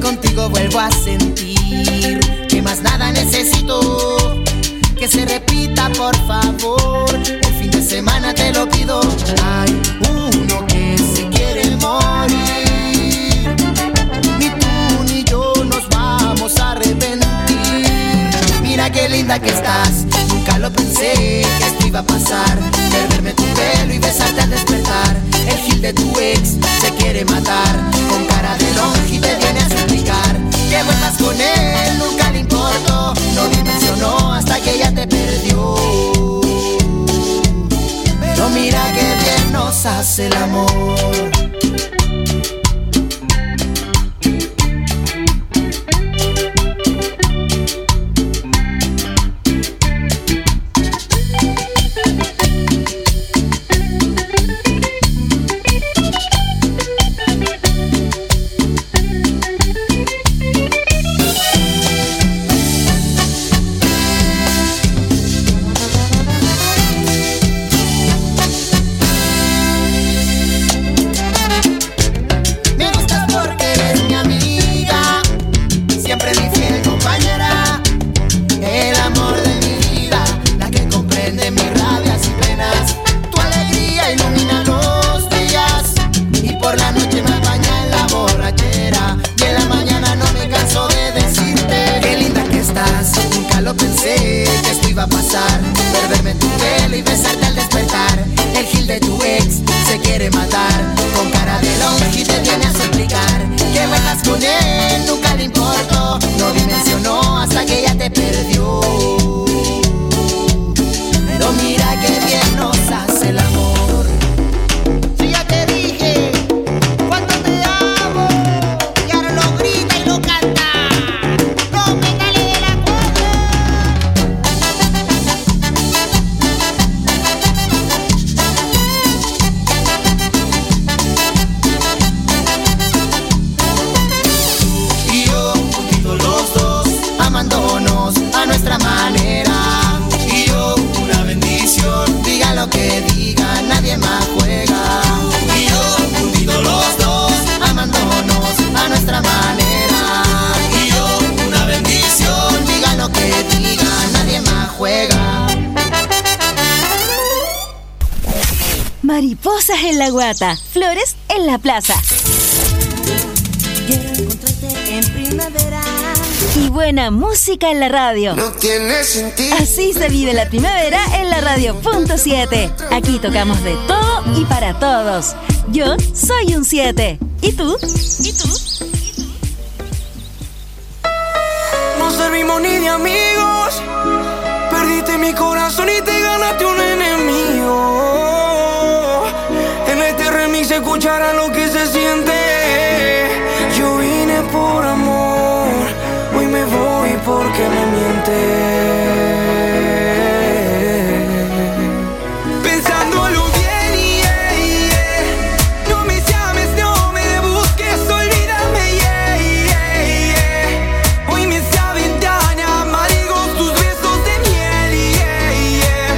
contigo vuelvo a sentir que más nada necesito, que se repita por favor. El fin de semana te lo pido. Hay uno que se quiere morir, ni tú ni yo nos vamos a arrepentir. Mira qué linda que estás, nunca lo pensé que esto iba a pasar. Perderme tu pelo y besarte al despertar. El gil de tu ex se quiere matar, con cara de longe te viene a suplicar que vuelvas con él, nunca le importó. No dimensionó hasta que ella te perdió. Pero mira que bien nos hace el amor. Mariposas en la guata, flores en la plaza. En primavera. Y buena música en la radio. No tiene sentido. Así se vive la primavera en la radio.7. Aquí tocamos de todo y para todos. Yo soy un 7. ¿Y tú? ¿Y tú? No servimos ni de amigos. Perdiste mi corazón y te ganaste un enemigo. En este remix se escuchará lo que se siente. Yo vine por amor, hoy me voy porque me mientes. Pensándolo bien, no me llames, no me busques, olvídame, hoy me saben tan amargos tus besos de miel,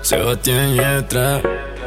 Sebastián Yatra.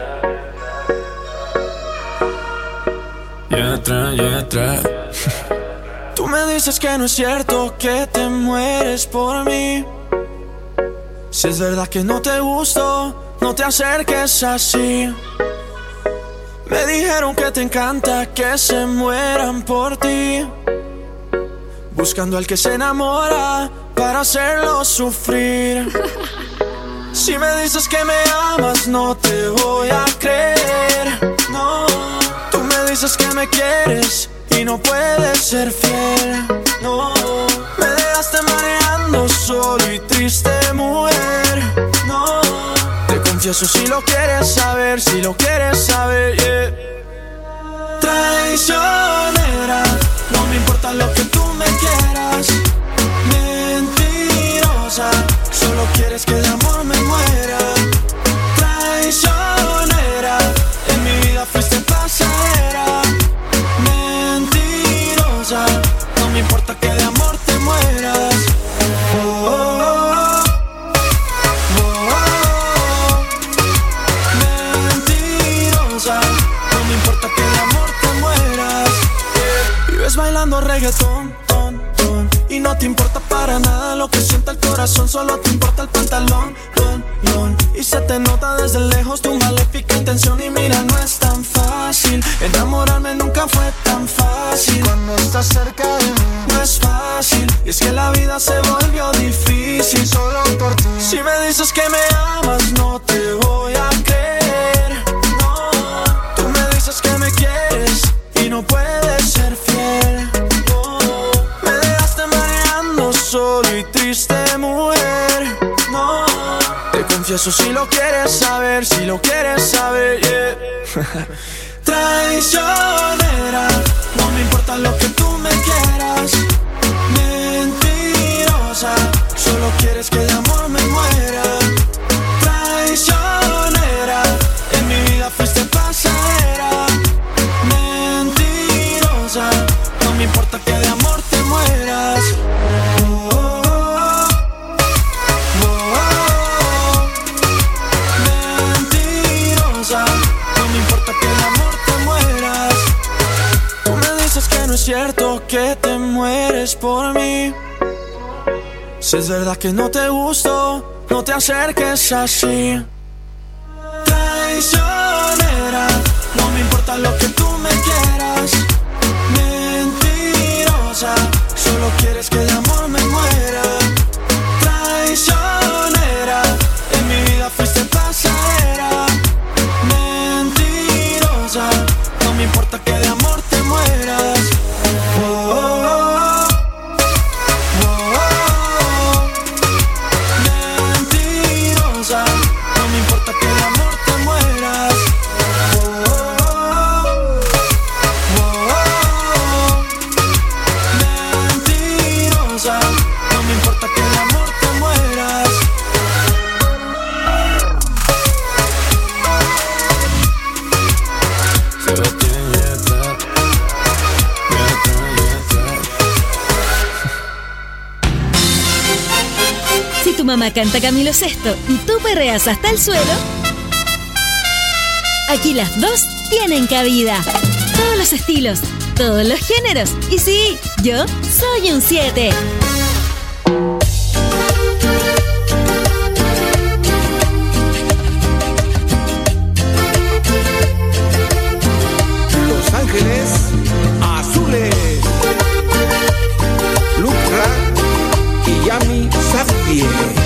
Yatra. Tú me dices que no es cierto, que te mueres por mí. Si es verdad que no te gusto, no te acerques así. Me dijeron que te encanta que se mueran por ti, buscando al que se enamora para hacerlo sufrir. Si me dices que me amas, no te voy a creer. No, tú me dices que me quieres y no puedes ser fiel. No, me dejaste mareando solo y triste, mujer. No, te confieso si lo quieres saber, si lo quieres saber, yeah. Traicionera, no me importa lo que tú me quieras. Mentirosa, solo quieres que de amor me muera. Traicionera, en mi vida fuiste pasajera. Mentirosa, no me importa que de amor te mueras. Oh, oh, oh. Oh, oh. Mentirosa, no me importa que de amor te mueras. Vives bailando reggaetón, y no te importa para nada lo que sienta el corazón, solo te importa el pantalón, y se te nota desde lejos tu maléfica intención. Y mira, no es tan fácil, enamorarme nunca fue tan fácil. Cuando estás cerca de mí, no es fácil, y es que la vida se volvió difícil solo por ti. Si me dices que me amas, no te voy a creer. No, tú me dices que me quieres y no puedes ser fiel. Solo y triste, mujer. No, te confieso si lo quieres saber, si lo quieres saber, yeah. Traicionera, no me importa lo que tú me quieras. Mentirosa, solo quieres que de amor me muera. Traicionera, en mi vida fuiste pasajera. Mentirosa, no me importa que de amor te mueras. No es cierto que te mueres por mí. Si es verdad que no te gusto, no te acerques así. Traicionera, no me importa lo que tú me quieras. Mentirosa, solo quieres que de amor me muera. Traicionera, en mi vida fuiste pasajera. Mentirosa, no me importa que de amor te mueras. Mamá canta Camilo VI y tú perreas hasta el suelo, aquí las dos tienen cabida. Todos los estilos, todos los géneros. Y sí, yo soy un 7. Los Ángeles Azules, Lucra y Yami Safdie.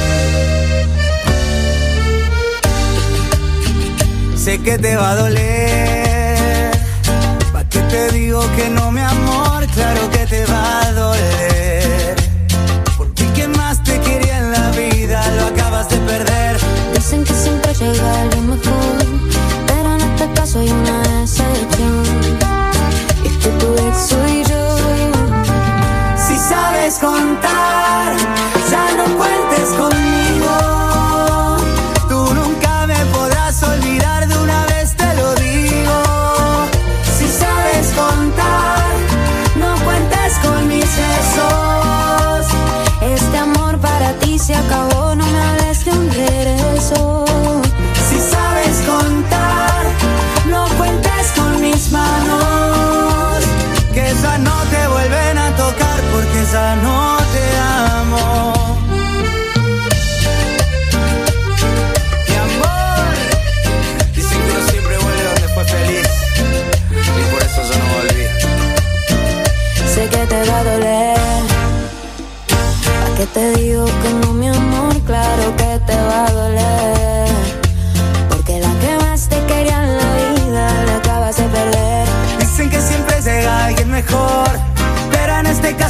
Sé que te va a doler, ¿pa' qué te digo que no, mi amor? Claro que te va a doler, porque el que más te quería en la vida lo acabas de perder. Dicen que siempre llega lo mejor, pero en este caso hay una excepción, y es que tu ex soy yo. Si sabes contar, ya no cuentes conmigo. Tú nunca me podrás olvidar, de una vez te lo digo. Si sabes contar, no cuentes con mis besos. Este amor para ti se acabó, no me hables de un regreso.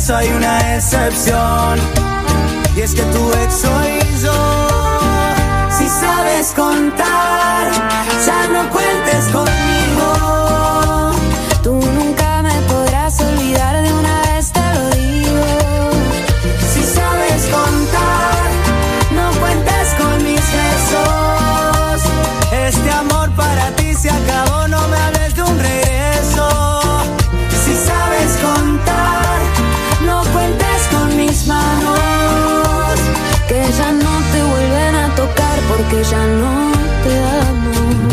caso hay una excepción, y es que tu ex soy yo. Si sabes contar, ya no cuentes conmigo. Tú nunca me podrás olvidar, de una vez te lo digo. Si sabes contar, no cuentes con mis besos. Este amor para ti se acabó, no me hables de un regreso. Si sabes contar, no cuentes con mis manos, que ya no te vuelven a tocar porque ya no te amo.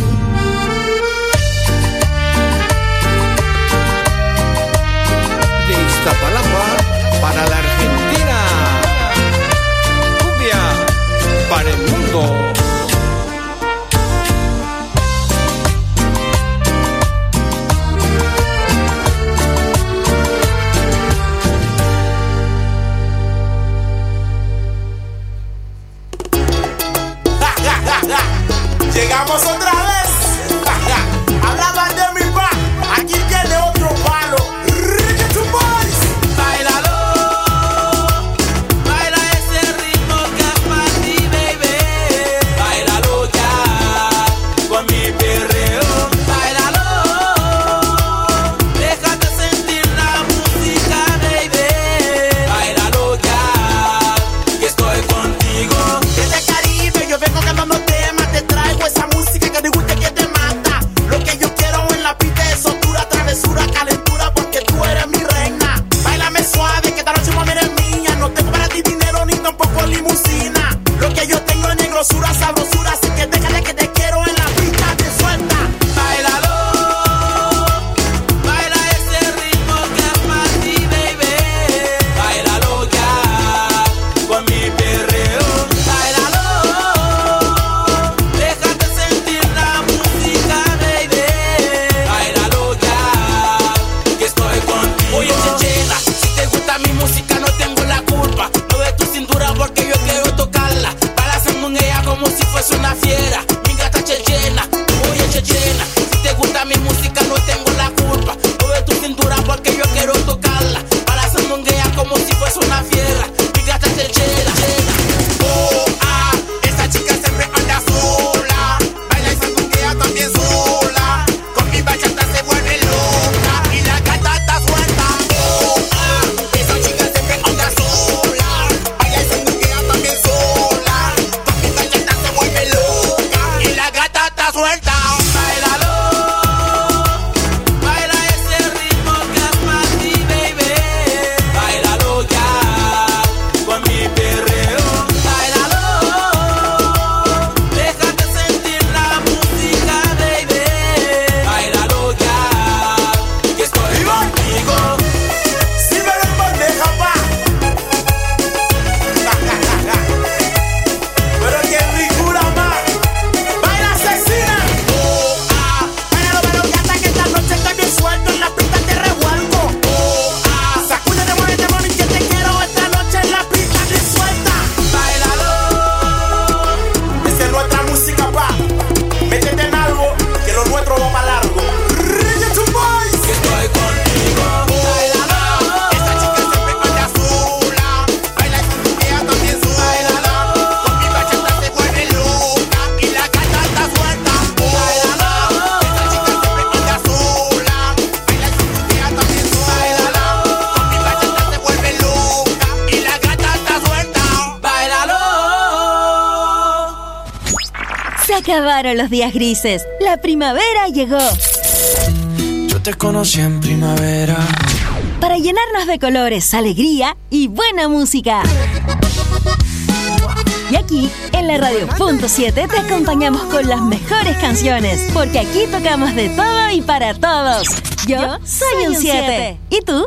De Iztapalapa para la Argentina, cumbia para el mundo. Llegamos otra vez. Hablaban de mi pa, aquí tiene otro palo. Reggaeton Boys. Báilalo, baila ese ritmo que es para ti, baby. Báilalo ya, con mi perreo. Báilalo, déjate sentir la música, baby. Báilalo ya, que estoy contigo. Desde Caribe yo vengo cantando temas, te traigo esa música que te gusta, que te mata. Lo que yo quiero en la pista es soltura, travesura, calentura, porque tú eres mi reina. Báilame suave, que esta noche mami eres mía. No tengo para ti dinero ni tampoco limusina. Lo que yo tengo es negrosura, sabrosura, así que déjale que te quiero en la pista, te suelta. Báilalo, baila ese ritmo que es para ti, baby. Báilalo ya, con mi perreo. Báilalo, déjate sentir la música, baby. Báilalo ya, que estoy contigo. Oye, chechena, si te gusta mi música no tengo la culpa. Mueve tu cintura porque yo quiero tocarla. Baila con ella como si fuese una fiera. Mi gata chechena, oye chechena, si te gusta mi música no tengo la culpa. Mueve tu cintura porque yo quiero tocarla. Baila con ella como si fuese una fiera. Mi gata chechena. Oh, ah, esa chica siempre anda sola. Baila y sandunguea también sola. Con mi bachata se vuelve loca y la gata está suelta. Oh, ah, esa chica siempre anda sola. Baila y sandunguea también sola. Con mi bachata se vuelve loca y la gata está suelta. Báilalo, baila ese ritmo que es para ti, baby. Báilalo ya, con mi perreo. Báilalo, déjate sentir la música, baby. Báilalo ya, que estoy contigo. Si me lo bandeja, pa. Pero qué ricura más. Baila asesina. Oh, ah, bailalo, gata, que esta noche estoy bien suelto. En la pista te revuelvo. Oh, ah, sacúdete, muévete, mami, que te quiero esta noche en la pista te suelta. Báilalo, Esa es nuestra música, pa. Métete en algo, que lo nuestro va para largo. Reggaeton Boys. que estoy contigo. Báilalo, Esa chica siempre anda sola. Baila y sandunguea también sola. Con mi bachata se vuelve loca y la gata está suelta. Bailalo. Esa chica siempre anda sola. Baila y sandunguea también sola. Con mi bachata se vuelve loca y la gata está suelta. báilalo. Se acabaron los días grises. La primavera llegó. Yo te conocí en primavera. Para llenarnos de colores, alegría y buena música. Y aquí, en la Radio.7, te acompañamos con las mejores canciones, porque aquí tocamos de todo y para todos. Yo soy un 7. ¿Y tú?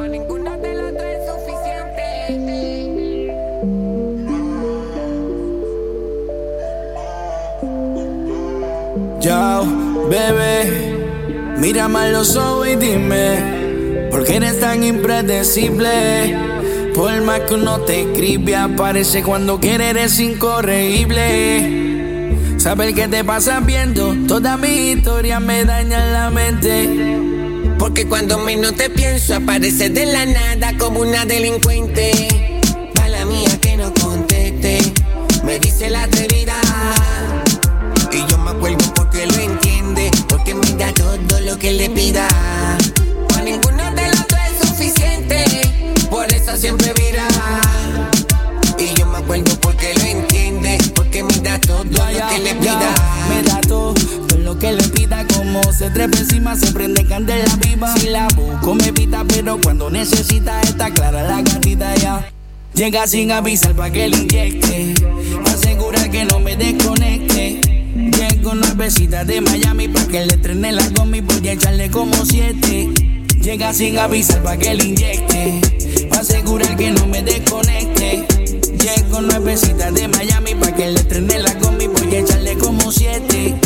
Yo, bebé, mírame a los ojos y dime, ¿por qué eres tan impredecible? Por más que uno te escribe, aparece cuando quiere, eres incorregible. Saber qué te pasa viendo, toda mi historia me daña la mente. Porque cuando menos te pienso apareces de la nada como una delincuente. Mala mía que no conteste, me dice la atrevida. Y yo me acuerdo porque lo entiende, porque me da todo lo que le pida. Para ninguno de los dos es suficiente, por eso siempre vira. Y yo me acuerdo porque lo entiende, porque me da todo lo que le pida. Me da todo lo que le pida, como se trepa encima, se prende candela viva. Si la busco me pita, pero cuando necesita está clara la gatita ya. Llega sin avisar pa' que le inyecte, asegura que no me desconecte. Llego nuevecita de Miami pa' que le estrene la gomi, voy a echarle como 7. Llega sin avisar pa' que le inyecte, asegurar que no me desconecte. Llego nuevecita de Miami pa' que le estrene la gomi, voy a echarle como 7.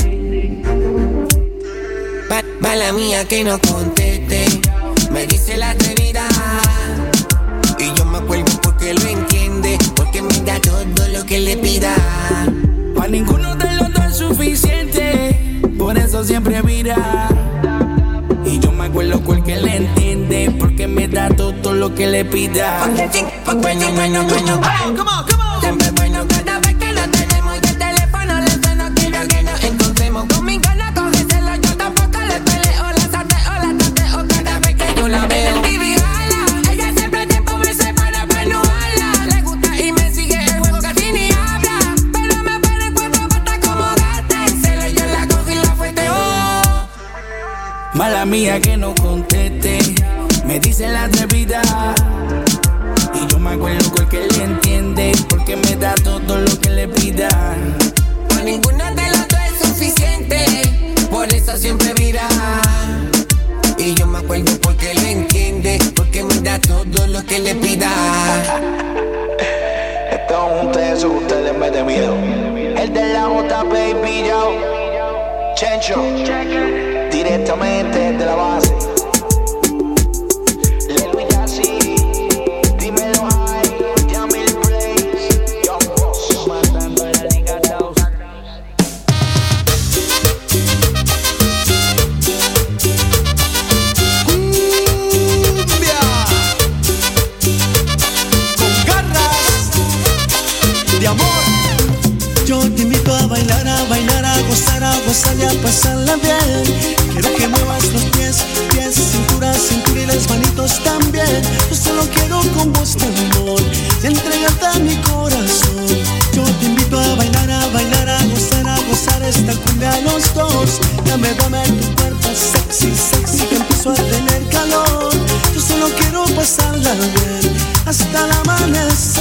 Mala mía que no conteste, me dice la atrevida. Y yo me acuerdo porque lo entiende, porque me da todo lo que le pida. Pa' ninguno de los dos es suficiente, por eso siempre mira. Y yo me acuerdo porque le entiende, porque me da todo lo que le pida. Bueno, siempre bueno cada vez que lo tenemos y el teléfono le suena. Quiero que nos encontremos, con mi gana cógeselo. Yo tampoco le peleo, la sateo cada vez que yo la veo. Baby, jala, ella siempre tiempo me separa para no hablar. Le gusta y me sigue el juego, casi ni habla, pero me para el cuerpo para como gata. En celo yo la cojo y la fuerte, oh. Mala mía que no conteste, me dice la atrevida. Y yo me acuerdo porque le entiende, porque me da todo lo que le pida. Para ninguno de los dos es suficiente, por eso siempre mira. Y yo me acuerdo porque lo entiende, porque me da todo lo que le pida. Estamos juntos y eso que ustedes les mete miedo. El de la J, baby, yo Chencho, directamente desde la base. Gozar y a pasarla bien. Quiero que muevas los pies, cintura y las manitos también. Yo solo quiero con vos, mi amor, y entregarte a mi corazón. Yo te invito a bailar, a gozar esta cumbia a los dos. Dame tu cuerpo sexy, que empiezo a tener calor. Yo solo quiero pasarla bien hasta el amanecer.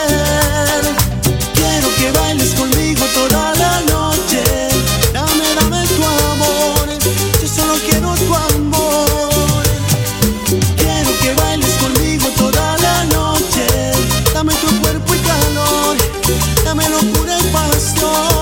Quiero que bailes conmigo toda la noche. Dame tu amor, yo solo quiero tu amor. Quiero que bailes conmigo toda la noche. Dame tu cuerpo y calor, dame locura y pasión.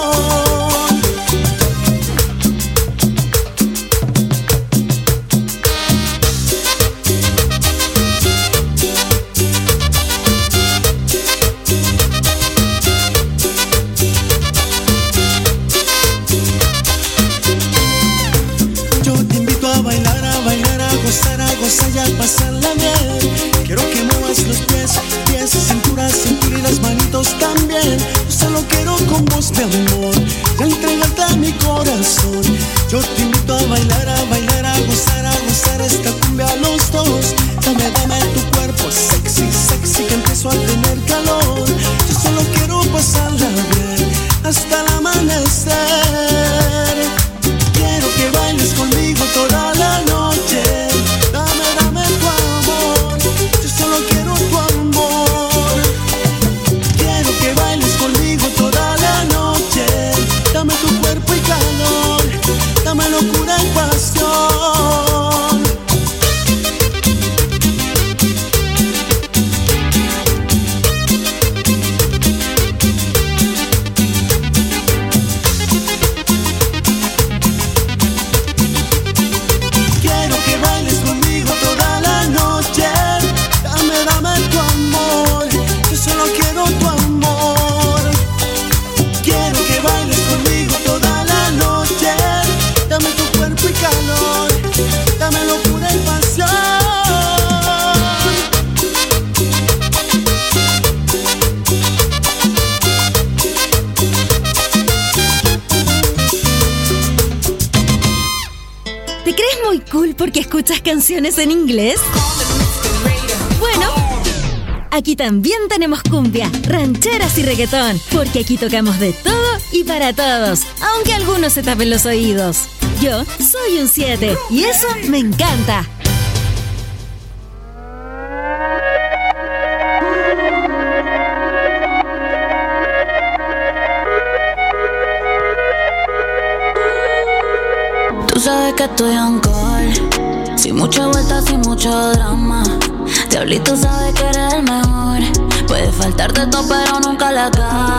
Gozar y a pasarla bien. Quiero que muevas los pies, cintura y las manitos también. Yo solo quiero con vos, mi amor, y entregarte a mi corazón. Yo te invito a bailar, a gozar esta cumbia a los dos. Dame tu cuerpo sexy, que empiezo a tener calor. Yo solo quiero pasarla bien hasta el amanecer. Quiero que bailes conmigo toda la noche. Dame tu amor, yo solo quiero tu amor. Quiero que bailes conmigo toda la noche. Dame tu cuerpo y calor, dámelo cool porque escuchas canciones en inglés? Bueno, aquí también tenemos cumbia, rancheras y reggaetón, porque aquí tocamos de todo y para todos, aunque algunos se tapen los oídos. Yo soy un 7 y eso me encanta. Tú sabes que estoy on call, sin mucha vuelta, sin mucho drama. Diablito sabe que eres el mejor. Puede faltarte todo pero nunca la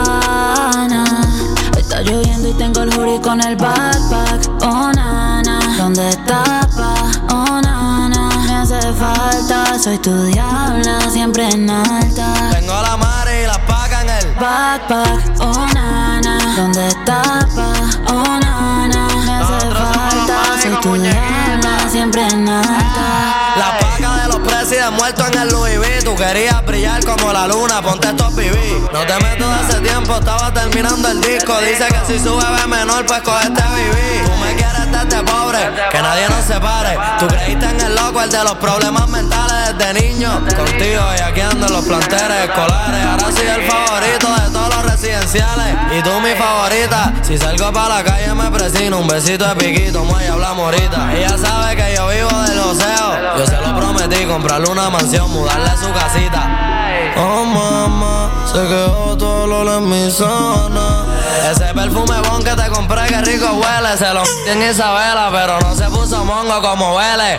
gana. Está lloviendo y tengo el hoodie con el backpack. Oh nana, ¿dónde está pa? Oh nana, me hace falta. Soy tu diabla, siempre en alta. Tengo la madre y la paca en el backpack. Oh nana, ¿dónde está pa? Oh nana, me hace falta. Soy tu diabla, siempre en alta. La paca de los presidentes muertos en el Louis V. Tú querías brillar como la luna, ponte estos BB. No te meto de hace tiempo, estaba terminando el disco. Dice que si sube B menor, pues coge este BB. Tú me quieres desde pobre, que nadie nos separe. Tú creíste en el loco, el de los problemas mentales desde niño. Contigo y aquí ando en los planteles escolares. Ahora soy el favorito de todos los residenciales. Y tú mi favorita. Si salgo para la calle me presino. Un besito de piquito, y hablamos ahorita. Ella sabe que yo vivo del oseo. Yo se lo prometí, comprarle una mansión, mudarle a su casita. Oh mamá, se quedó todo lo en mi zona. Ese perfume bon que te compré, que rico huele. Se lo en Isabela, pero no se puso mongo como huele.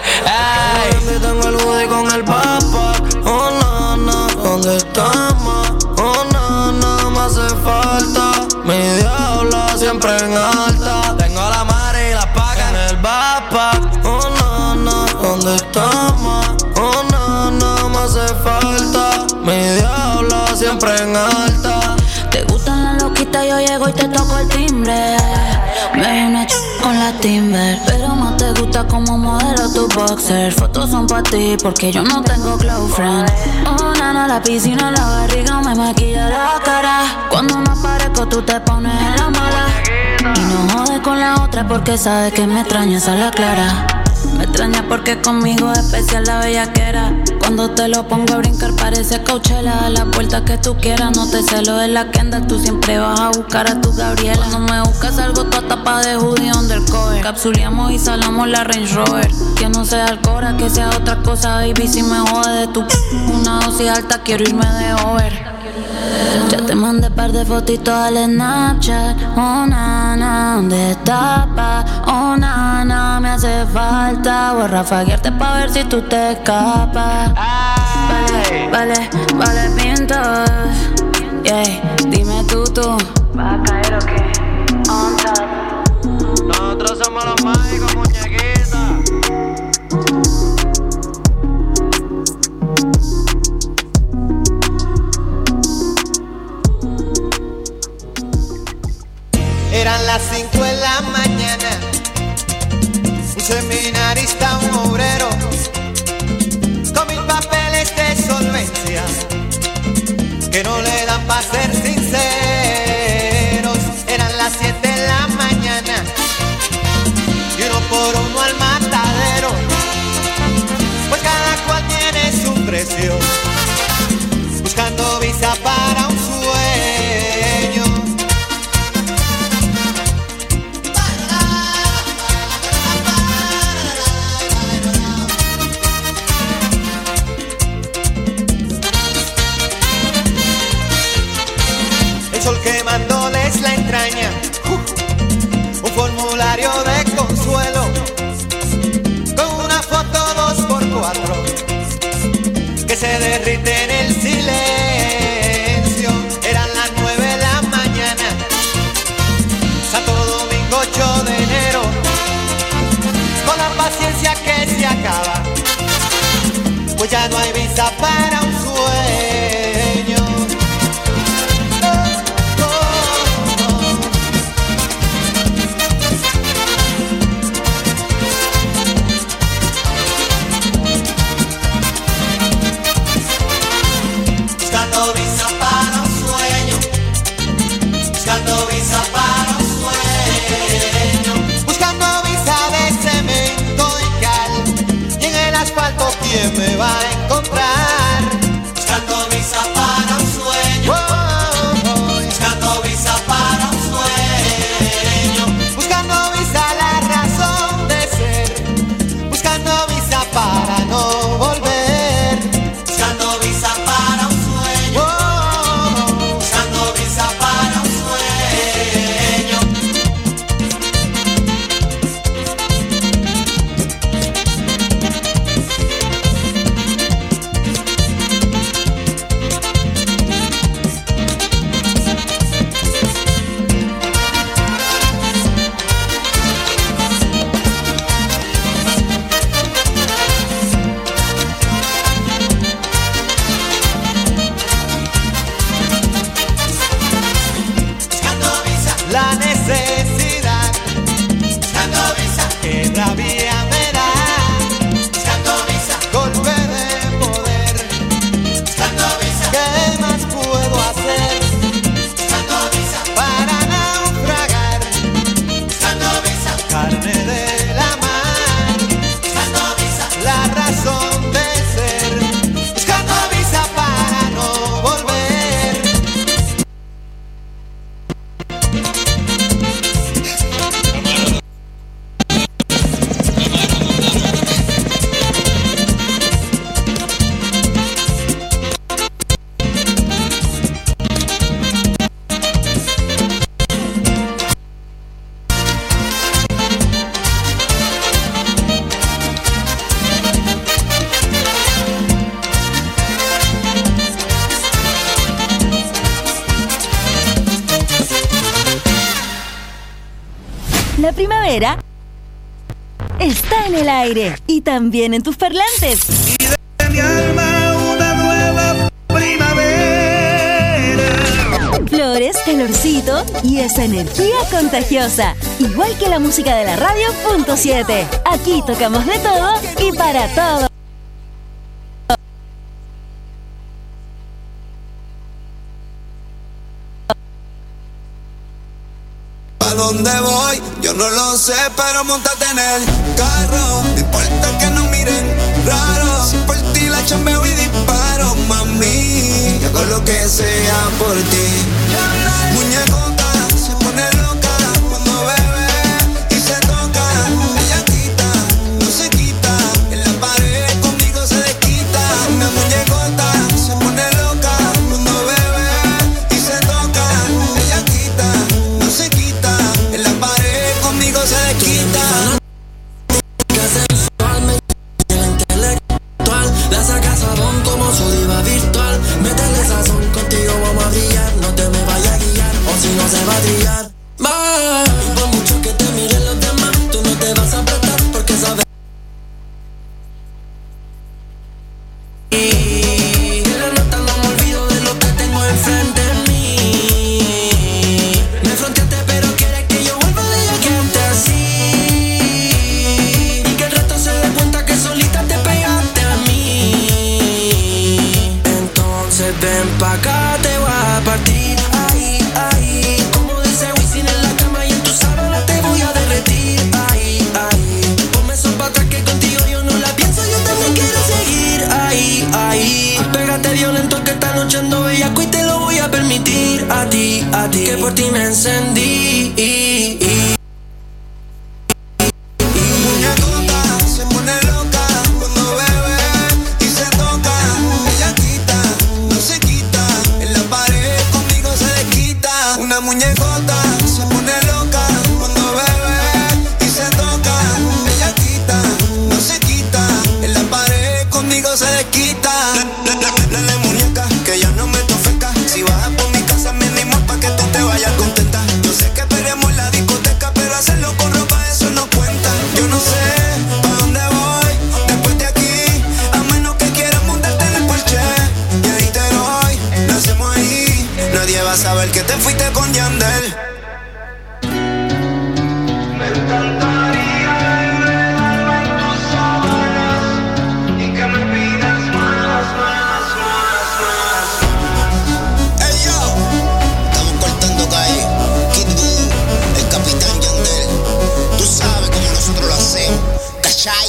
Ey, tengo el hoodie con el backpack. Oh nana, ¿dónde estamos? Oh nana, me hace falta. Mi diabla siempre en alta. Tengo la madre y la paca en el backpack. Oh nana, ¿dónde estamos? Oh nana, me hace falta. Mi diabla siempre en alta. Te gustan las loquitas, yo llego y te toco el timbre. Me vi una con la Timber, pero más te gusta como modelo tu boxer. Fotos son pa' ti porque yo no tengo close friend. Oh nana, la piscina, la barriga me maquilla la cara. Cuando me aparezco tú te pones en la mala. Y no jodes con la otra porque sabes que me extrañas a la clara. Me extraña porque conmigo es especial la bellaquera. Cuando te lo pongo a brincar parece Coachella. A la puerta que tú quieras, no te celo de la Kendall. Tú siempre vas a buscar a tu Gabriela. No me buscas algo, toda tapa de hoodie undercover. Capsuleamos y salamos la Range Rover. Que no sea Alcora, que sea otra cosa, baby. Si me jode de tu una dosis alta, quiero irme de over. Ya te mandé par de fotitos al Snapchat. Oh nana, ¿dónde está pa? Oh nana, me hace falta. Voy a rafaguearte pa' ver si tú te escapas. Vale, pintos. Yeah, dime tú. ¿Vas a caer o qué? On top. Nosotros somos los mágicos, muñequitos. Eran las 5 de la mañana. Puse en mi nariz a un obrero con 1000 papeles de solvencia que no le dan pa' ser sinceros. Eran las 7 de la mañana y uno por uno al matadero, pues cada cual tiene su precio, buscando visa para un sueño. Sol quemándoles la entraña, un formulario de consuelo con una foto 2x4 que se derrite en el silencio. Eran las 9 de la mañana, Santo Domingo 8 de enero, con la paciencia que se acaba, pues ya no hay visa para un sueño. la necesidad. Buscando visa, que rabia me da. Buscando visa, golpe de poder. Buscando visa, ¿qué más puedo hacer? Buscando visa, para naufragar. Buscando visa, carne de la mar. Buscando visa, la razón de ser. Buscando visa para no volver. La primavera está en el aire y también en tus parlantes. De mi alma una nueva primavera. Flores, calorcito y esa energía contagiosa. Igual que la música de la radio .7. Aquí tocamos de todo y para todo. ¿A dónde voy? Yo no lo sé, pero montate en el carro. No importa que no miren raro. Si por ti la chambeo y disparo, mami. Yo hago lo que sea por ti. Muñecota se pone loca cuando bebe y se toca. Ella quita, no se quita. En la pared conmigo se desquita. Una muñecota se pone loca cuando bebe y se toca. Ella quita, no se quita. En la pared conmigo se desquita. La saca sabón como su diva virtual. Métele sazón, contigo vamos a brillar. No te me vayas a guiar, o si no se va a trillar. Y por mucho que te miren los demás, tú no te vas a prestar porque sabes. Y la nota no me olvido de lo que tengo enfrente de mí. Me fronteaste pero quieres que yo vuelva de ella que así. Y que el resto se dé cuenta que solita te pegaste a mí. Entonces ven pa' acá, te voy a partir. Ahí, ahí. Como dice Wisin en la cama y en tu sábana te voy a derretir. Ahí, ahí. Ponme eso pa' atrás que contigo yo no la pienso, yo también quiero seguir. Ahí, ahí. Pégate violento que esta noche ando bellaco y te lo voy a permitir. A ti, que por ti me encendí. Muñecota se pone loca cuando bebe y se toca. Ella quita, no se quita. En la pared conmigo se desquita. Una muñecota se pone loca cuando bebe y se toca. Ella quita, no se quita. En la pared conmigo se desquita. Dale muñeca, que ya no me tofeca. Si bajas por mi casa mínimo pa' que tú te vayas contenta. Yo sé que esperemos en la discoteca, pero hacerlo con ropa eso no cuenta. Yo no sé pa' dónde voy después de aquí, a menos que quieras montarte en el Porsche. Y ahí te doy, lo hacemos ahí. Nadie va a saber que te fuiste con Yandel. Me encantaría enredarme en tus sábanas y que me pidas más. Ey yo, estamos cortando calle. Kid Boo, el capitán Yandel. Tú sabes cómo nosotros lo hacemos, ¿cachai?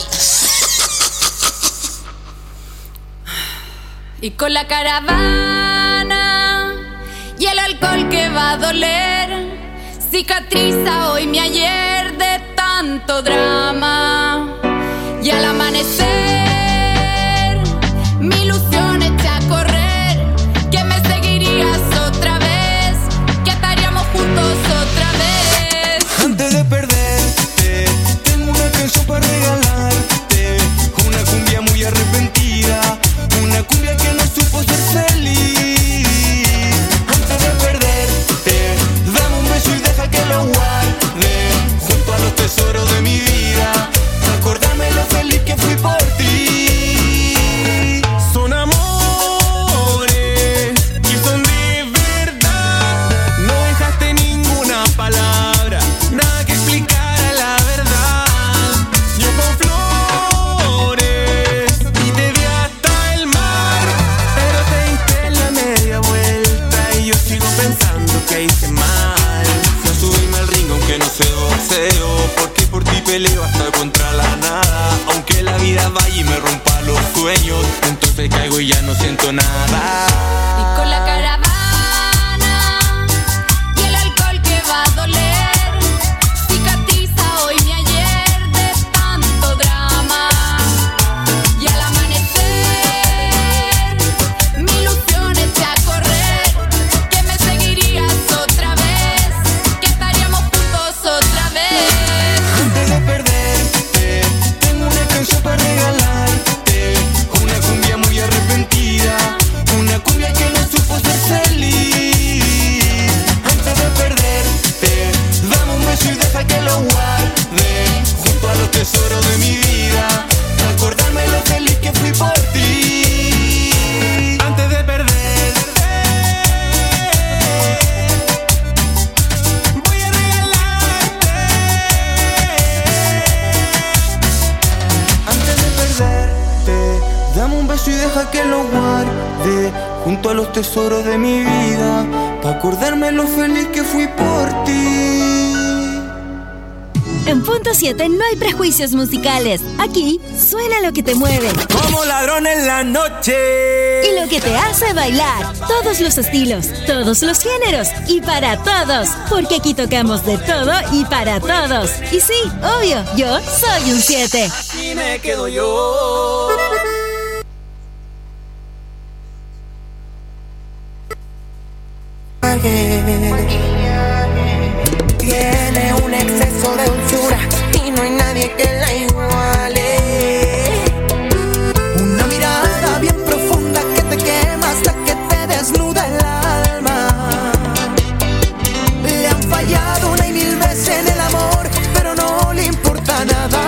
Y con la caravana y el alcohol que va a doler, cicatriza hoy mi ayer de tanto drama. Y al amanecer mi ilusión echa a correr, que me seguirías otra vez, que estaríamos juntos otra vez. Antes de perderte, tengo una canción para regalarte. Una cumbia muy arrepentida, una cumbia que no supo ser feliz. Antes de perderte, dame un beso y deja que lo guarde junto a los tesoros de mi vida. deseo, porque por ti peleo hasta contra la nada. Aunque la vida vaya y me rompa los sueños, entonces caigo y ya no siento nada. Y con la caravana y el alcohol que va a doler, cicatriza hoy mi ayer de tanto drama. Y al amanecer mi ilusión eché a correr, que me seguirías otra vez, que estaríamos juntos otra vez. Antes de perderte, tengo una canción para regalarte, una cumbia muy arrepentida, una cumbia que no supo ser feliz. Antes de perderte, dame un beso y deja que lo guarde junto a los tesoros de mi vida, para acordarme lo feliz que fui por ti. Antes de perderte, voy a regalarte. Antes de perderte, dame un beso y deja que lo guarde junto a los tesoros de mi vida, para acordarme lo feliz que fui por ti. En Punto 7 no hay prejuicios musicales. Aquí suena lo que te mueve. Como ladrón en la noche. Y lo que te hace bailar. Todos los estilos, todos los géneros y para todos. Porque aquí tocamos de todo y para todos. Y sí, obvio, yo soy un 7. Y me quedo yo. Tiene un exceso de dulzura y no hay nadie que la iguale. Una mirada bien profunda que te quema hasta que te desnuda el alma. Le han fallado una y mil veces en el amor, pero no le importa nada.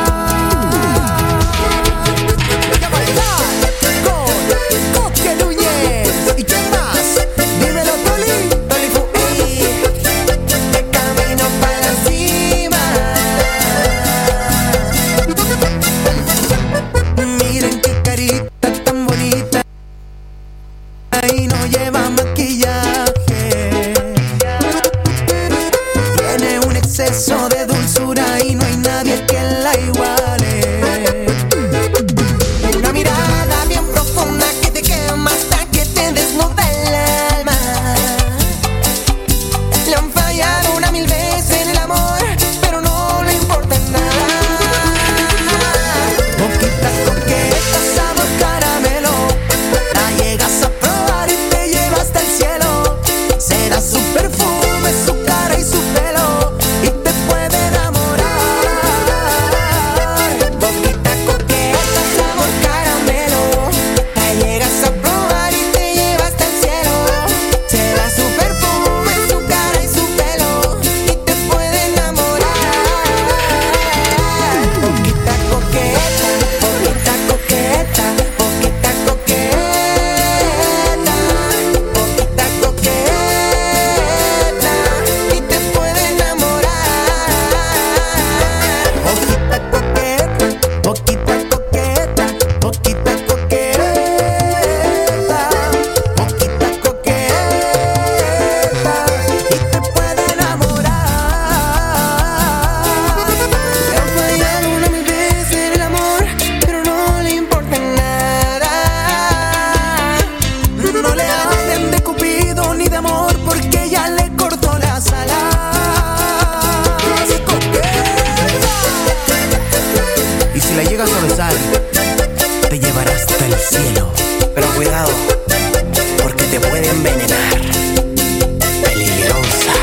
Voy a bailar con Coque Núñez. ¿Y quién más? Dímelo, Toli. Toli Fuí. De camino para la cima. Miren qué carita tan bonita y no lleva maquillaje. Tiene un exceso de dulzura y no hay nadie que la iguale. Una mirada bien profunda que te quema hasta que te desnuda el alma. Le han fallado una mil veces en el amor, pero no le importa nada. Boquita coqueta, sabor caramelo, la llegas a probar y te lleva hasta el cielo. Será su perfume, su cara y su pelo, y te puede enamorar. Boquita coqueta, sabor caramelo, la llegas a probar y te lleva hasta el cielo. Será su perfume, su cara y su pelo, y te puede enamorar. Boquita coqueta, boquita coqueta, boquita coqueta, boquita coqueta, y te puede enamorar. Boquita coqueta, boquita coqueta, boquita coqueta, boquita coqueta, y te puede enamorar. Le han fallado una mil veces en el amor, pero no le importa nada. No le hablen de Cupido ni de amor, porque ya le cortó las alas. Y si la llegas a besar, te llevará hasta el cielo. Pero cuidado, porque te puede envenenar. Peligrosa.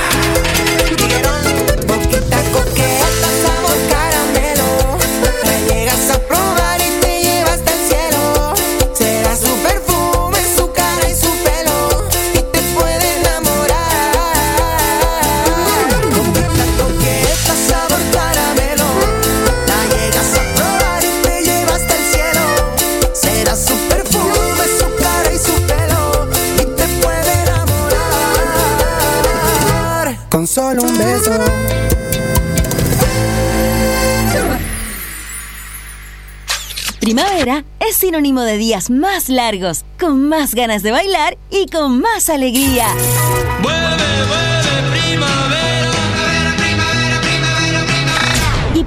Boquita coqueta, sabor caramelo, la llegas a probar y te lleva hasta el cielo. Será su perfume, su cara y su pelo, y te puede enamorar. Boquita coqueta, sabor caramelo, la llegas a probar y te lleva hasta el cielo. Será su perfume, su cara y su pelo, y te puede enamorar. Con solo un beso. Primavera es sinónimo de días más largos, con más ganas de bailar y con más alegría.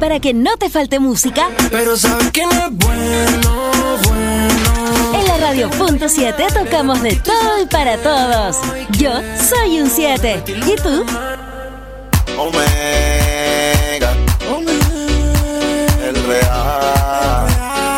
para que no te falte música. Pero sabes que no es bueno. En la Radio.7 tocamos de todo y para todos. Yo soy un 7. ¿Y tú? Omega, el real.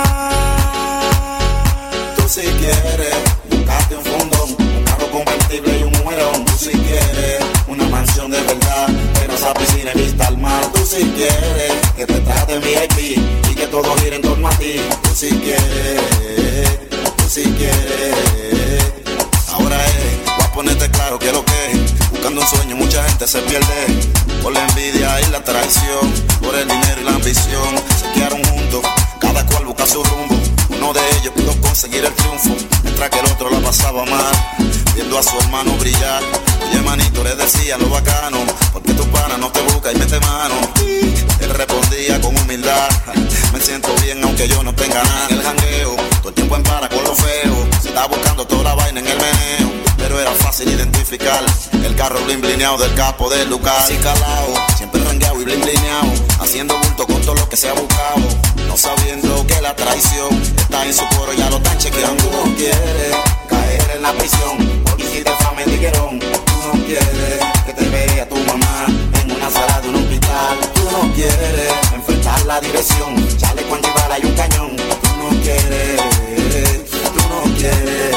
Tú si quieres buscarte un fundón, un carro convertible y un mujerón. Tú si quieres una mansión de verdad, pero esa piscina y vista al mar. Tú si quieres que te traten VIP y que todo gire en torno a ti. Tú si quieres, si quieres. Ahora voy a ponerte claro que lo que es. Buscando un sueño mucha gente se pierde por la envidia y la traición, por el dinero y la ambición. Se quedaron juntos, cada cual busca su rumbo. Uno de ellos pudo conseguir el triunfo, mientras que el otro la pasaba mal, viendo a su hermano brillar. Oye manito, le decía lo bacano, porque tu pana no te busca y mete mano. Él respondía con humildad, me siento bien aunque yo no tenga nada. En el jangueo, todo el tiempo en para con lo feo, se estaba buscando toda la vaina en el meneo, pero era fácil identificar el carro bling blineado del capo del Lucas. Así calao, siempre rangueado y bling blineado, haciendo bulto con todo lo que se ha buscado, no sabiendo que la traición está en su coro, ya lo están chequeando. Tú no quieres caer en la prisión, porque hiciste fama en tiguerón. Tú no quieres que te vea tu mamá en una sala de un hospital. Tú no quieres enfrentar la dirección, chaleco antibala y un cañón. Tú no quieres, tú no quieres.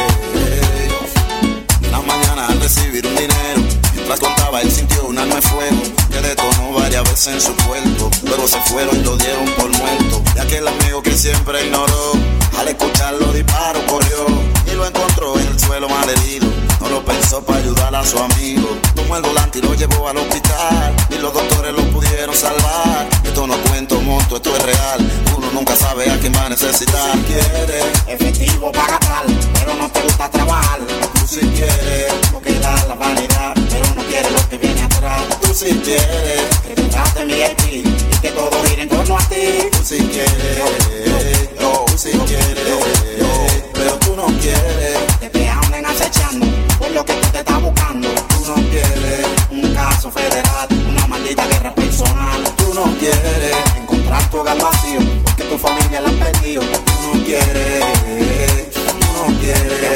Una mañana al recibir un dinero, mientras contaba él sintió un arma de fuego que detonó varias veces en su cuerpo. Luego se fueron y lo dieron por muerto. Y aquel amigo que siempre ignoró, al escuchar los disparos corrió y lo encontró en el suelo malherido. No lo pensó para ayudar a su amigo, tomó el volante y lo llevó al hospital, y los doctores lo pudieron salvar. Esto no cuento monto, esto es real, uno nunca sabe a quién va a necesitar. Si quieres efectivo paga tal, pero no te gusta trabajar. Tú si quieres porque da la vanidad, pero no quieres lo que viene atrás. Tú si quieres que te traten VIP y que todo gire en torno a ti. Tú si quieres, tú si quieres, pero tú no quieres que te anden acechando por lo que tú te estás buscando. Tú no quieres un caso federal, una maldita guerra personal. Tú no quieres encontrar tu hogar vacío porque tu familia la han perdido. Tú no quieres, tú no quieres.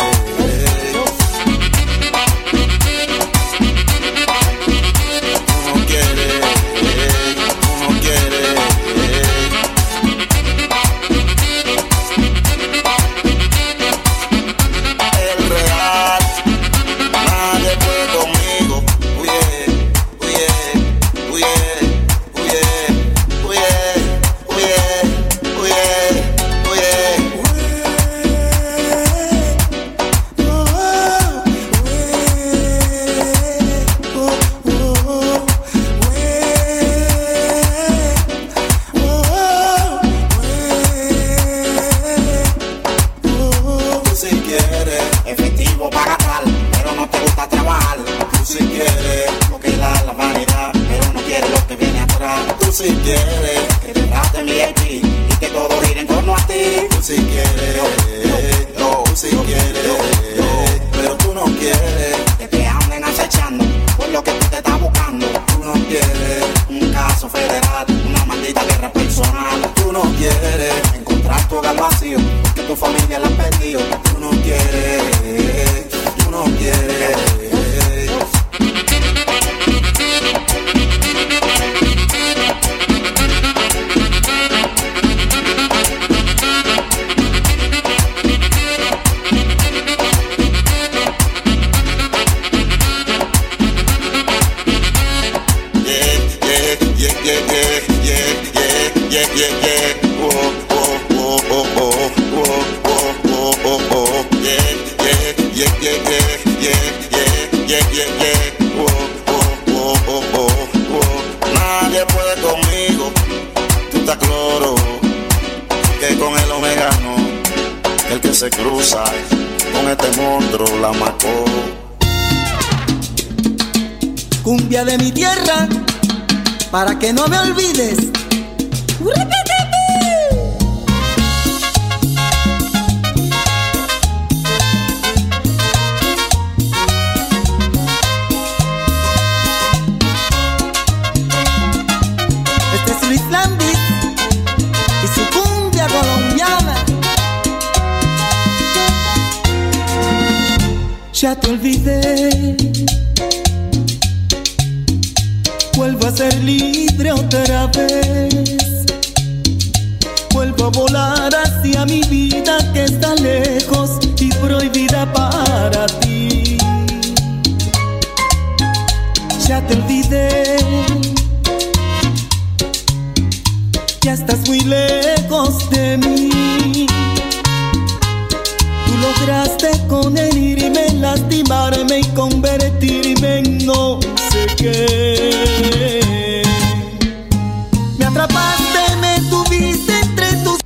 Nadie puede conmigo, tú estás cloro, que con el Omega no, el que se cruza con este monstruo la marcó. Cumbia de mi tierra, para que no me olvides. Este es Luis Landis. Ya te olvidé. Vuelvo a ser libre otra vez. Vuelvo a volar hacia mi vida que está lejos y prohibida para ti. Ya te olvidé. Ya estás muy lejos de mí. Tú lograste con herirme, lastimarme y convertirme en no sé qué. Me atrapaste, me tuviste entre tus...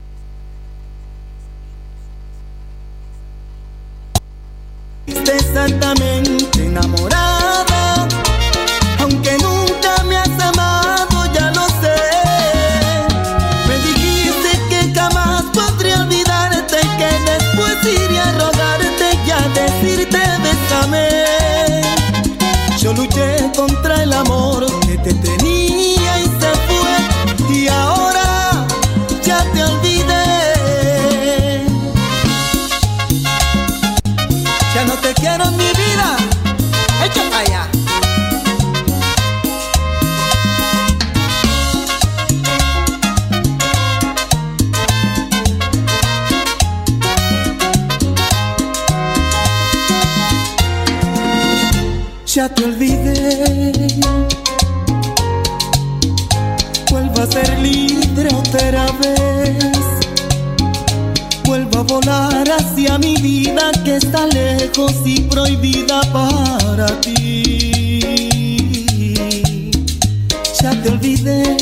Exactamente enamorada, aunque nunca me has amado, ya lo sé. Me dijiste que jamás podría olvidarte, que después iría a rogarte y a decirte bésame. Yo luché contra el amor que te tenía y se fue, y ahora ya te olvidé. Ya no te quiero en mi vida, echa para allá. Ya te olvidé. Vuelvo a ser libre otra vez. Vuelvo a volar hacia mi vida que está lejos y prohibida para ti. Ya te olvidé.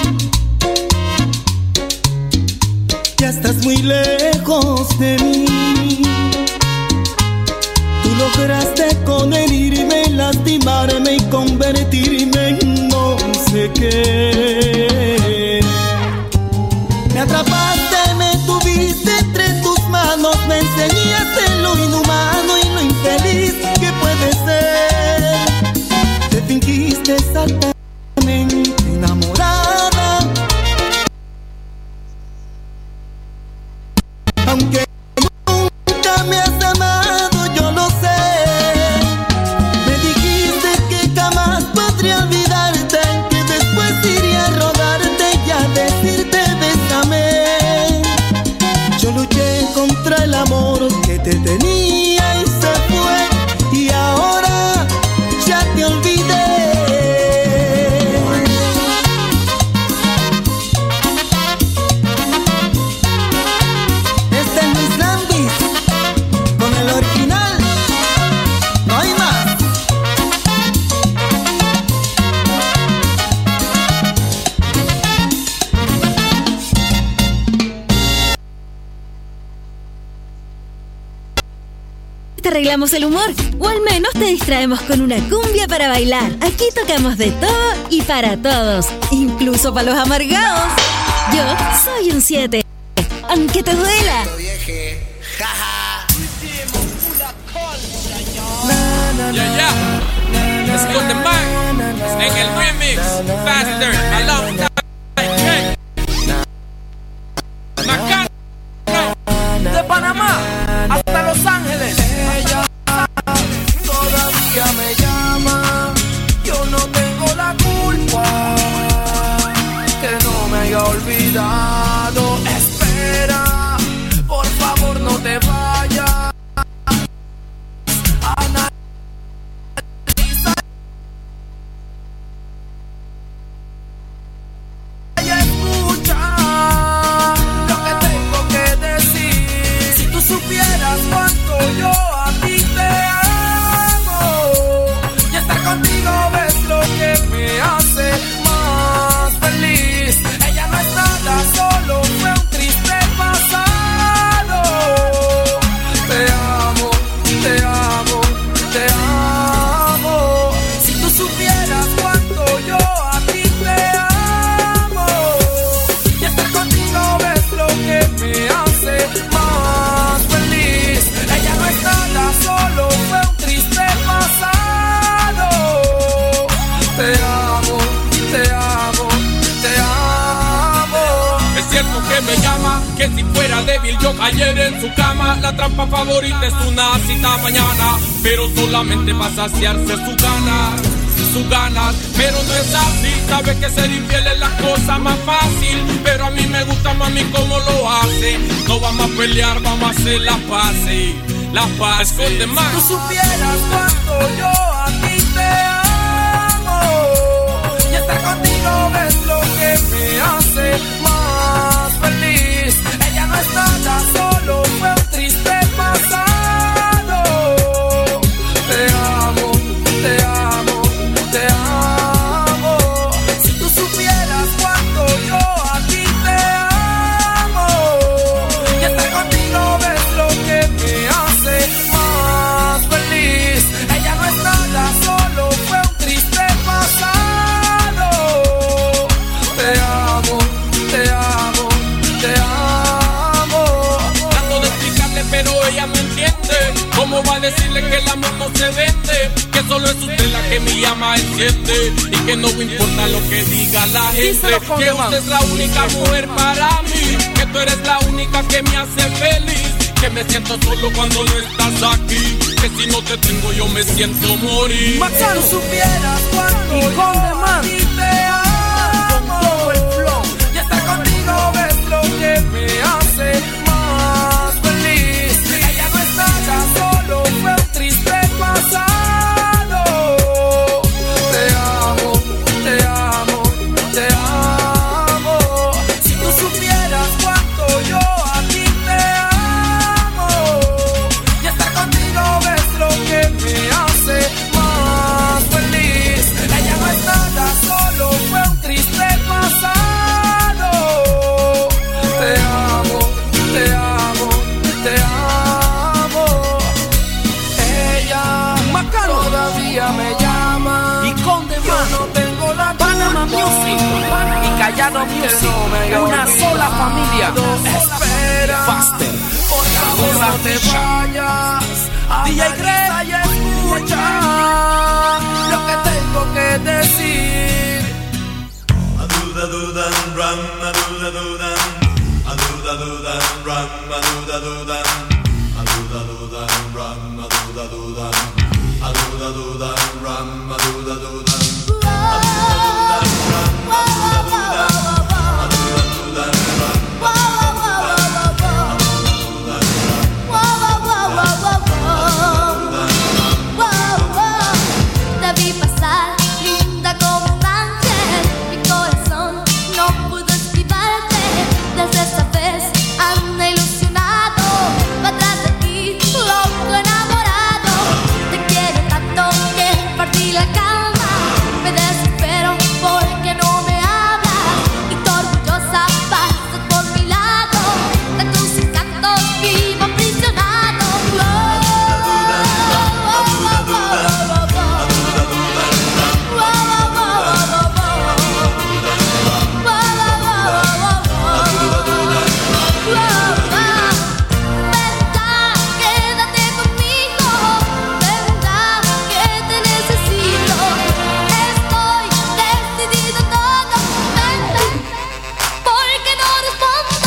Ya estás muy lejos de mí. Tú lograste con herirme, lastimarme y convertirme en no sé qué. Me atrapaste, me tuviste entre tus manos, me enseñaste lo inhumano y lo infeliz que puede ser. Te fingiste exactamente enamorada, aunque nunca me has amado, yo lo sé. Me dijiste que jamás podría olvidarte, que después iría a rogarte y a decirte bésame. Yo luché contra el amor que te tenía y se fue, y ahora ya te olvidé. Este es Luis Lambis con el original, no hay más. Te arreglamos el humor, o al menos te distraemos con una cumbia para bailar. Aquí tocamos de todo y para todos, incluso para los amargados. Yo soy un 7, aunque te duela. Let's go the man. En el remix, faster, a long time. De Panamá hasta Los Ángeles. Ella todavía me llama. Yo no tengo la culpa que no me haya olvidado. Espera, por favor no te vayas. Escucha lo que tengo que decir. Si tú supieras cuánto yo a ti te amo, y estar contigo ves lo que me hace más feliz. Ella no es nada, solo fue un triste pasado. Te amo, te amo, te amo. Si tú supieras cuánto yo a ti te amo, y estar contigo ves lo que me hace más feliz. Ella no es nada, solo fue un triste pasado. Te amo, te amo, te amo. Es cierto que me llama, que si fuera llama débil. Yo ayer en su cama, la trampa favorita es una cita mañana, pero solamente para saciarse sus ganas, pero no es así. Sabe que ser infiel es la cosa más fácil, pero a mí me gusta mami como lo hace. No vamos a pelear, vamos a hacer la paz, la paz con demás. Si tú supieras cuánto yo a ti te amo, y estar contigo es lo que me hace más feliz. Ella no es nada, solo fue un triste pasado. Te amo, te amo, te amo. Si tú supieras cuánto yo a ti te amo, y estar contigo es lo que me hace más feliz. Ella no es nada, solo fue un triste pasado. Te amo, te amo, te amo. Trato de explicarle pero ella no entiende. ¿Cómo va a decirle que el amor no se vende? Que solo es usted la que mi llama enciende, y que no me importa lo que diga la gente. Que usted es la única mujer para mí, que tú eres la única que me hace feliz. Que me siento solo cuando no estás aquí, que si no te tengo yo me siento morir. Si tú supieras cuánto yo a ti te amo, y estar contigo es lo que me hace más feliz. Ella no es nada, solo fue un triste pasado. Te amo, te amo, te amo. Si tú supieras cuánto yo a ti te amo, y estar contigo es lo que me hace más feliz. Ella no es nada, solo fue un triste pasado. Te amo, te amo, te amo. Ella todavía me llama y con demás no tengo la Panama Music y Callado Music, una sola familia. Espera, Faster, por favor no te vayas. DJ Greg, y escucha lo que tengo que decir. Aduda dudan ram, aduda dudan, aduda dudan ram, aduda dudan, aduda dudan ram, aduda dudan, aduda dudan ram, aduda dudan. Te vi pasar, linda como un ángel. Mi corazón no pudo esquivarte. Desde esa vez anda ilusionado, va atrás de ti, loco enamorado. Te quiero tanto que perdí la calma. Me desespero porque no me hablas, y tu orgullosa pasas por mi lado. De tus encantos vivo aprisionado. Quédate conmigo, verdad que te necesito. Estoy decidido todo, vente, porque no respondo.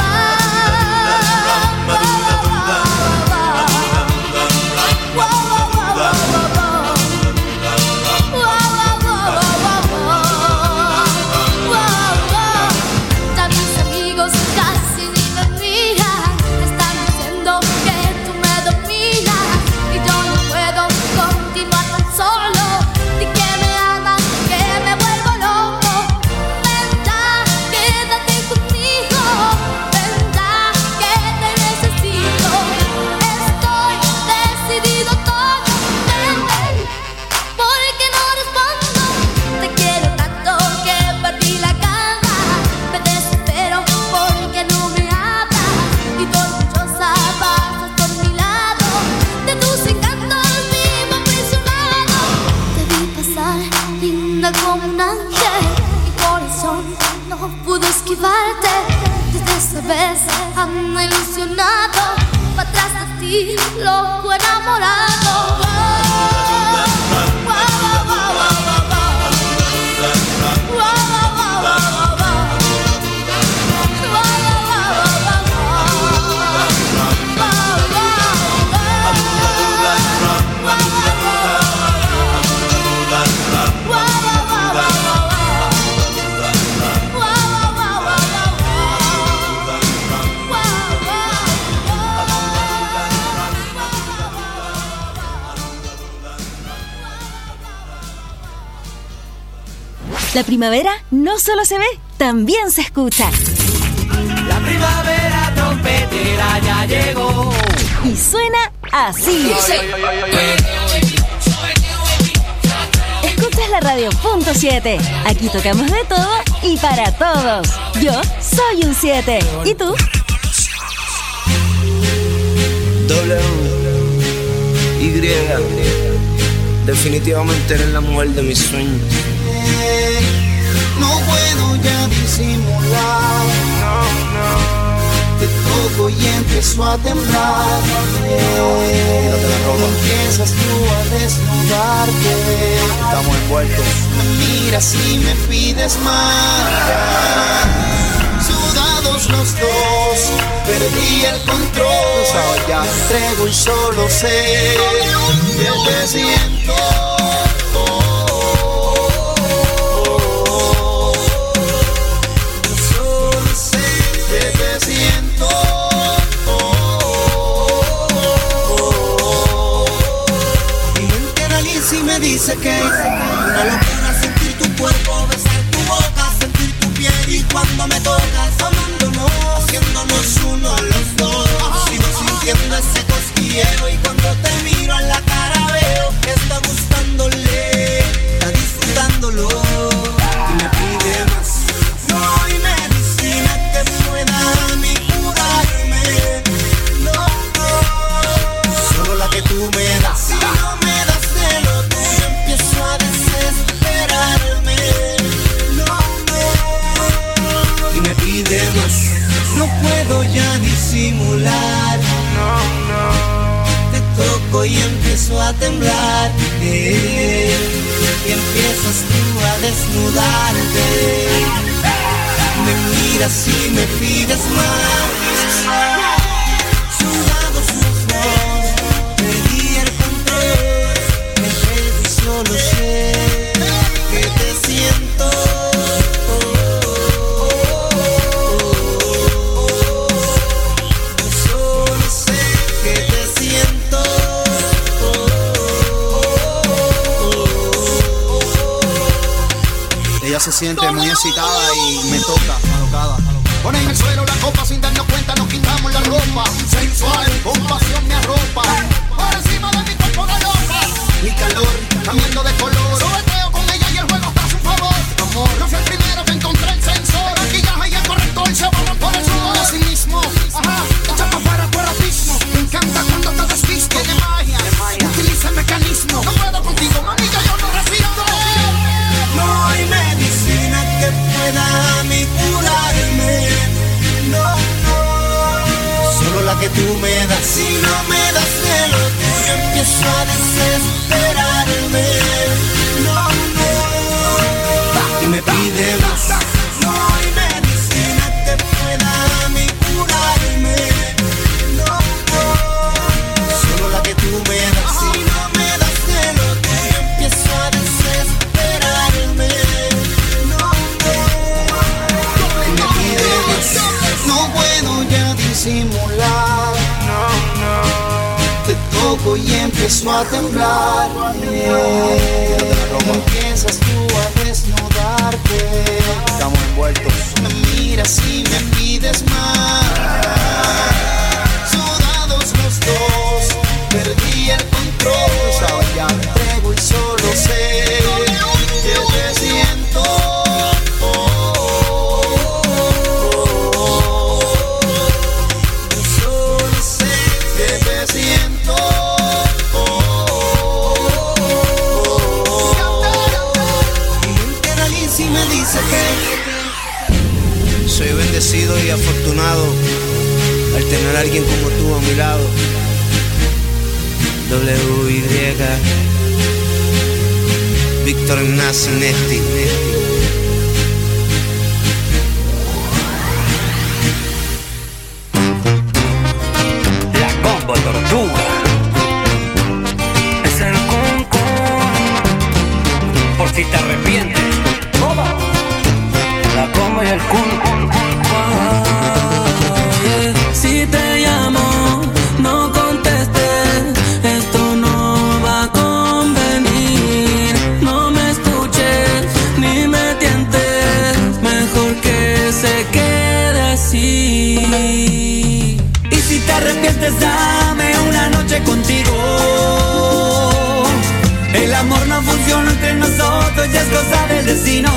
Ya mis amigos casi ni me miran, están diciendo que tú me dominas, y yo no puedo continuar tan solo. Di que me amas, que me vuelvo loco. Vendrá, quédate conmigo, vendrá que te necesito. Estoy decidido todo, vente, porque no respondo. Te quiero tanto que perdí la calma. Me desespero porque no me hablas, y tu orgullosa pasas por mi lado. De tus encantos vivo aprisionado. Te vi pasar, linda como un ángel. Mi corazón no pudo esquivarte. Desde esa vez ando ilusionado, va atrás de ti, loco enamorado. La primavera no solo se ve, también se escucha. La primavera trompetera ya llegó. Y suena así. Escuchas la radio .7. Aquí tocamos de todo y para todos. Yo soy un 7. ¿Y tú? Y definitivamente eres la mujer de mis sueños. No puedo ya disimular. Te toco y empiezo a temblar. Empiezas tú a desnudarte. Estamos envueltos. Me miras y me pides más. Sudados los dos, perdí el control. Me entrego y solo sé que te siento. Me dice que una locura sentir tu cuerpo, besar tu boca, sentir tu piel y cuando me tocas, amándonos, haciéndonos uno a los dos. Sigo sintiendo ese cosquilleo y cuando te miro en la cara veo que está gustándole, está disfrutándolo y me pide más. No hay medicina que pueda a mí curarme, no, solo la que tú me das. Si no me das de lo tuyo empiezo a desesperarme, y me pide más. No puedo ya disimular, te toco y empiezo a temblar, y empiezas tú a desnudarte. Me miras y me pides más. Sudados los dos, perdí el control. Me entrego y solo sé que te siento. Yo solo sé que te siento. Ella se siente muy excitada y me toca, alocada. Pone en el suelo la copa sin darnos cuenta, nos quitamos la ropa. Sensual, con pasión me arropa. Por encima de mi cuerpo de loca. Mi calor, cambiando de color. Sobeteo con ella y el juego está a su favor. Amor, no fui el primero que encontré el sensor. Maquillaje y el corrector se borran por el sudor. Así mismo, ajá, echa pa' fuera tu erotismo. Me encanta cuando te desvisto. Tiene magia, utiliza el mecanismo. No puedo contigo, mami, ya yo no resisto. No hay medicina que pueda a mí curarme. No, solo la que tú me das. Si no me das de lo tuyo empiezo a desesperarme. Y me pide más. No hay medicina que pueda a mí curarme. Solo la que tú me das. Si no me das de lo tuyo empiezo a desesperarme. Y me pide más. No puedo ya disimular. Te toco y empiezo a temblar. Empiezas tú a desnudarte. Estamos envueltos. Me miras y me pides más. Sudados los dos, perdí el control. Me entrego y solo sé que te siento. Yo solo sé que te siento. Y me dice que soy bendecido y afortunado al tener a alguien como tú a mi lado. W.Y. Víctor Ignacio Nesti. La Combo Tortuga. Es el concón. Por si te arrepientes. La Combo y el Kun. Si te llamo, no contestes. Esto no va a convenir. No me escuches ni me tienes. mientes, dame una noche contigo. El amor no funciona entre nosotros, ya es cosa del destino.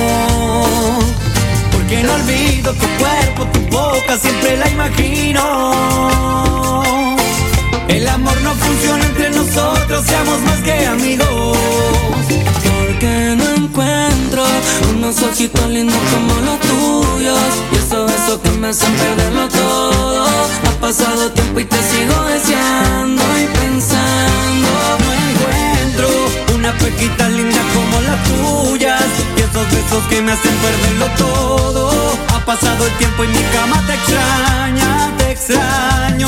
Porque no olvido tu cuerpo, tu boca, siempre la imagino. El amor no funciona entre nosotros, seamos más que amigos. Porque no encuentro unos ojitos lindos como los tuyos, y eso que me hacen perderlo todo. Ha pasado tiempo y te sigo deseando y pensando. No encuentro una pequita linda como las tuyas, y esos besos que me hacen perderlo todo. Ha pasado el tiempo y mi cama te extraña, te extraño.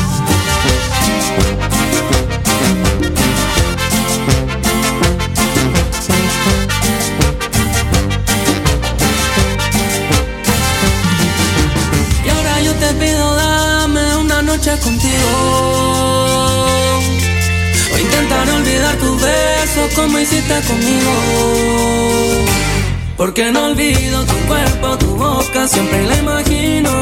Y ahora yo te pido, dame una noche contigo, o intentar olvidar tus besos como hiciste conmigo. Porque no olvido tu cuerpo, tu boca, siempre la imagino.